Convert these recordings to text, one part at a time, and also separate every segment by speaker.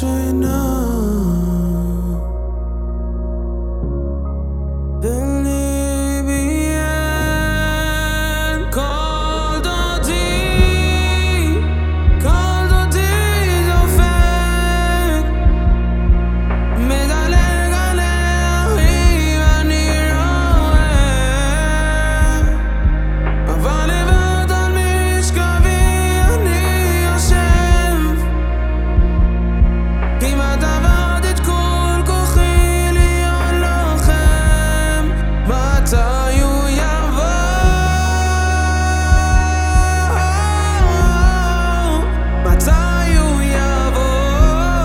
Speaker 1: ישנה בליבי אין כל דודי דופק מדלג עליה ואני רואה אבל לבד על משכבי אני יושב כמעט עבד את כל כוחי להיות לוחם מתי הוא יבוא מתי הוא יבוא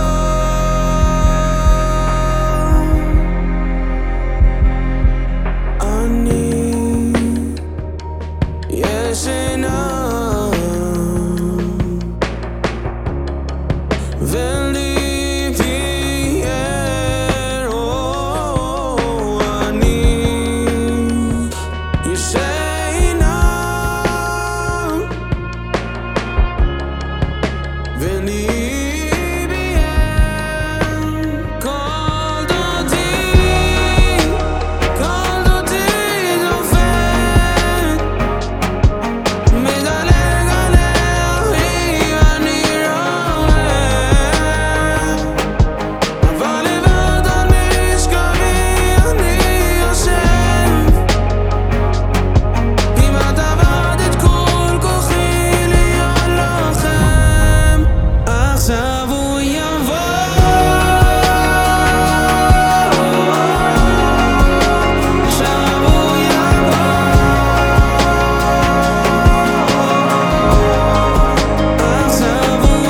Speaker 1: אני ישנה וליבי אין אני ישנה וליבי אין כל דודי דופק מדלג עליה ואני רואה אבל לבד על משכבי אני יושב כמעט עבד את כל כוחי להיות לוחם עכשיו הוא יבוא עכשיו הוא יבוא עכשיו הוא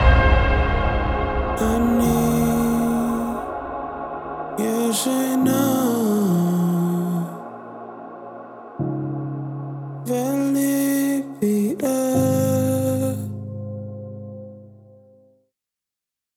Speaker 1: אני ישנה